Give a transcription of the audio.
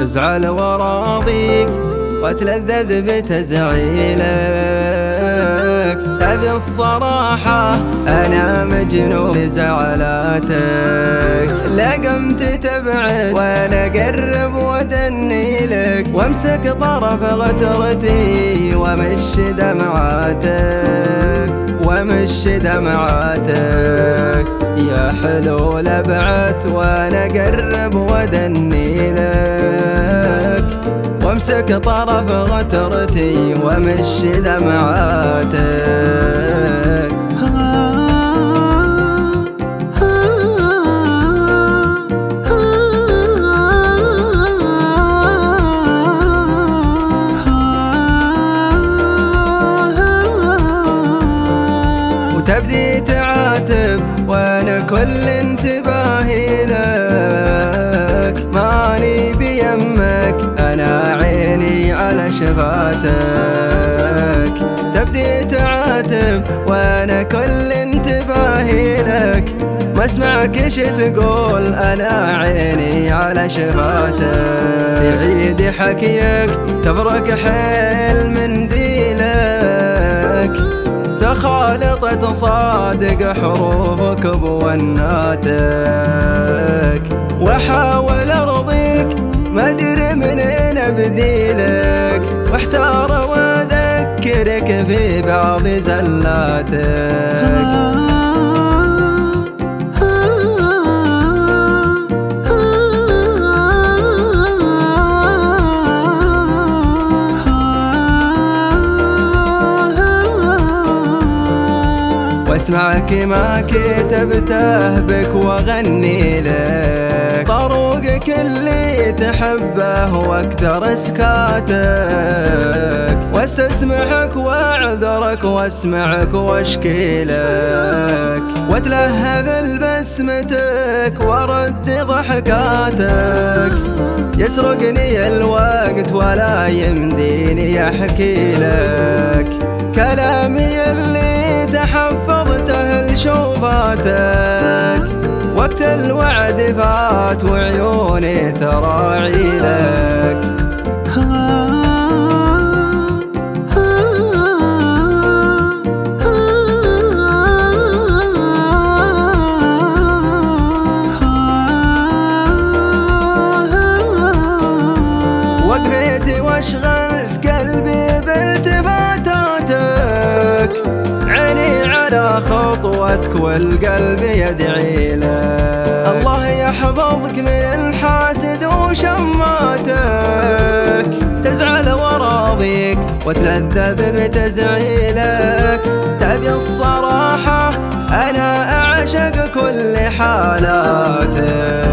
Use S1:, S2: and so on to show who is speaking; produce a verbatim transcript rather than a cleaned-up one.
S1: أزعل وراضيك وأتلذذ بتزعيلك. أبي الصراحة أنا مجنون زعلاتك، لقمت تبعد وأنا أقرب وأدني لك، وأمسك طرف غترتي وأمش دمعاتك وأمش دمعاتك. يا حلو لبعت وأنا أقرب وأدني لك، وامسك طرف غترتي وامش دمعاتك. وتبدي تعاتب وانا كل انتباهي لك، ماني بيمك انا عيني على شفاتك. تبدي تعاتب وانا كل انتباهي لك، ما اسمعك ايش تقول انا عيني على شفاتك. يعيد حكيك تفرك حيل من ديلك، تخالطت صادق حروفك بوناتك. واحاول ارضيك ما ادري منين ابديلك، واحتار واذكرك في بعض زلاتك. واسمعك ما كتبته بك واغني لك، طروقك اللي تحبه واكثر اسكاتك. واستسمحك واعذرك واسمعك واشكي لك، واتلهف ببسمتك وارد ضحكاتك. يسرقني الوقت ولا يمديني احكي لك، كلامي اللي تحفظته لشوفاتك. وقت الوعد فات وعيوني تراعي لك. وقفت واشغلت قلبي بالتفاتاتك، عيني على خطوتك والقلب يدعي لك. الله يحفظك من الحاسد وشماتك، تزعل وراضيك وتلذذ بتزعيلك. تبي الصراحة أنا أعشق كل حالاتك.